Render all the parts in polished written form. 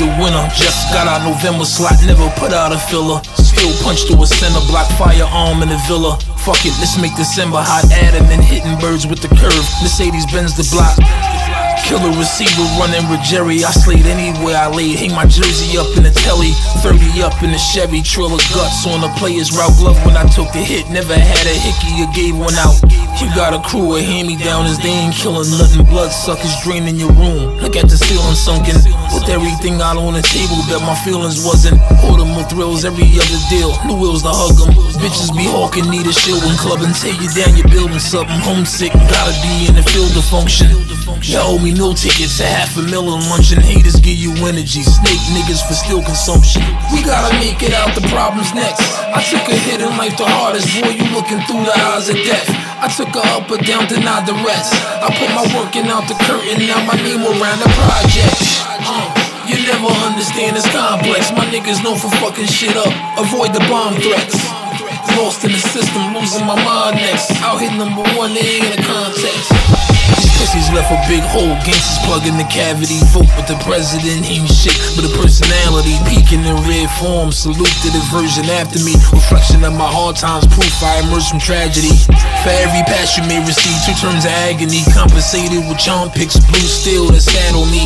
the winner. Just got our November slot, never put out a filler. Still punch through a center block, firearm in the villa. Fuck it, let's make December hot. Adamant hitting birds with the curve. Mercedes Benz the block. Killer receiver running with Jerry. I slayed anywhere I laid. Hang my jersey up in the telly. 30 up in the Chevy. Trill of guts on the player's route glove when I took the hit. Never had a hickey or gave one out. You got a crew of hand-me-downers. They ain't killing nothing. Bloodsuckers draining your room. Look at the ceiling sunken. Put everything out on the table. Bet my feelings wasn't. Order more thrills every other deal. New wheels to hug them. Bitches be hawking, need a shield when clubbing. Tear you down, you're building something. Homesick, gotta be in the field to function. You owe me meal tickets to $500,000 luncheon. Haters give you energy. Snake niggas for still consumption. We gotta make it out, the problem's next. I took a hit in life the hardest. Boy, you looking through the eyes of death. I took her up or down, denied the rest. I put my working out the curtain. Now my name around the project. You never understand, it's complex. My niggas known for fucking shit up. Avoid the bomb threats. Lost in the system, losing my mind next. Out hit #1, they ain't in a context. These pussies left a big hole. Gangsters plug in the cavity. Vote with the president, he ain't shit but a personality. Peeking in red form. Salute to the version after me. Reflection of my hard times. Proof I emerged from tragedy. For every pass you may receive, 2 turns of agony. Compensated with charm picks. Blue steel that saddle me.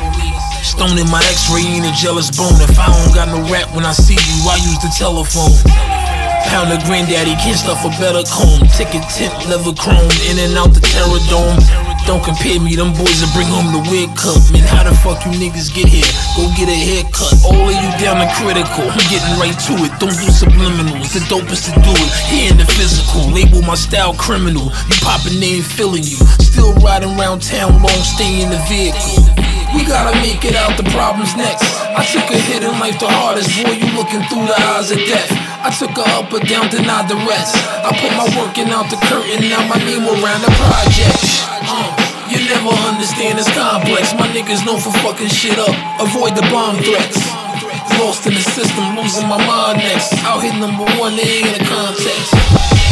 Stone in my x-ray ain't a jealous bone. If I don't got no rap when I see you, I use the telephone. Pound of granddaddy, can't stuff a better comb. Ticket tint, leather chrome, in and out the Terror Dome. Don't compare me, them boys that bring home the wig cut. Man, how the fuck you niggas get here? Go get a haircut. All of you down and critical, I'm getting right to it. Don't do subliminals, the dopest to do it. Here in the physical, label my style criminal. You poppin', they ain't feeling you. Still riding around town, long stay in the vehicle. We gotta make it out, the problem's next. I took a hit in life the hardest. Boy, you looking through the eyes of death. I took her up or down, denied the rest. I put my working out the curtain. Now my name around the project. You never understand, it's complex. My niggas known for fucking shit up. Avoid the bomb threats. Lost in the system, losing my mind next. Out hit #1, they ain't in a context.